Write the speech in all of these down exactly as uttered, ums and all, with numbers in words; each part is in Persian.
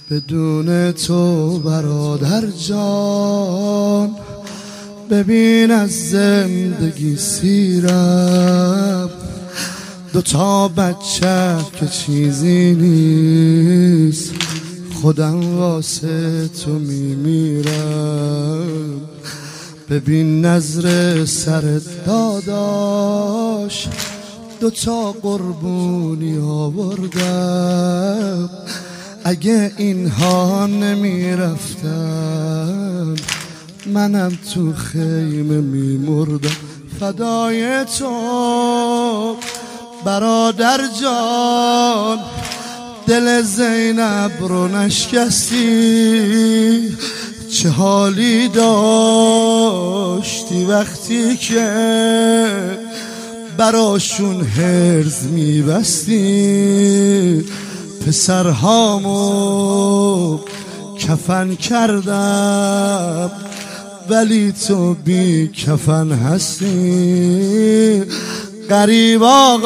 بدون تو برادر جان، ببین از زندگی سیرم. دوتا بچه که چیزی نیست، خودم واسه تو میمیرم. ببین نظر سرت داداش، دوتا قربونی آوردم. اگه اینها نمیرفتن، منم تو خیمه میمردم. فدای تو برادر جان، دل زینب رو نشکستی. چه حالی داشتی وقتی که براشون هرز میبستی. پسرهامو کفن کردم، ولی تو بی کفن هستی. غریب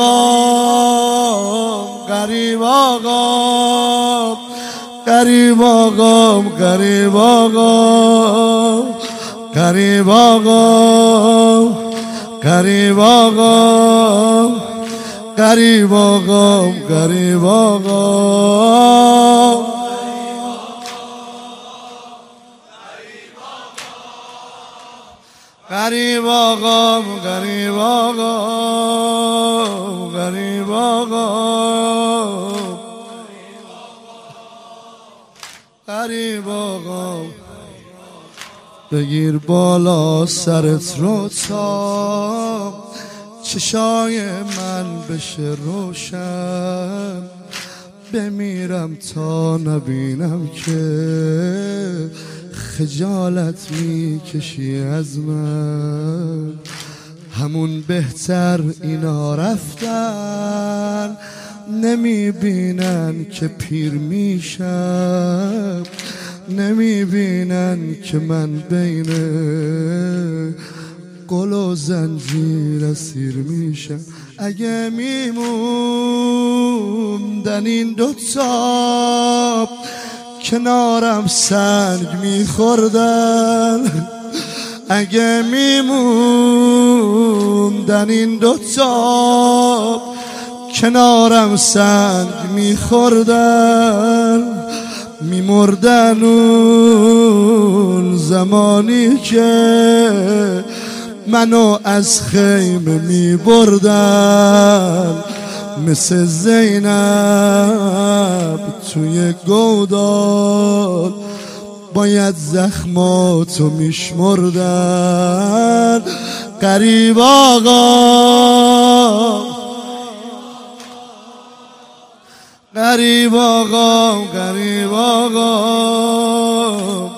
آقا، غریب آقا، غریب آقا، غریب آقا، غریب آقا، غریب آقا، غریب آقا، غریب آقا. غریب آقا، غریب آقا، غریب آقا، غریب آقا. بگیر بالا سرت رو تا چشای من بشه روشن. بمیرم تا نبینم که خجالت میکشی از من. همون بهتر اینا رفتن، نمیبینن که پیر میشم. نمیبینن که من بین گل و زنجیر اسیر میشم. اگه میموندن این دوتا کنارم سنگ میخوردن. اگه میموندن این دوتا کنارم سنگ میخوردن. میمردن اون زمانی که منو از خیمه میبردن. مثل زینب توی گودال باید زخماتو میشمردن. غریب آقا، غریب آقا، غریب آقا،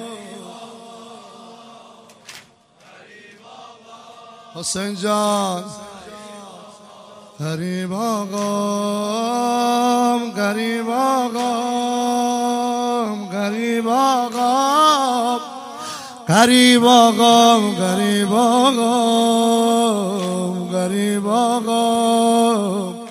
حسین جان. غریب آقا، غریب آقا، غریب آقا، غریب آقا، غریب آقا، غریب آقا.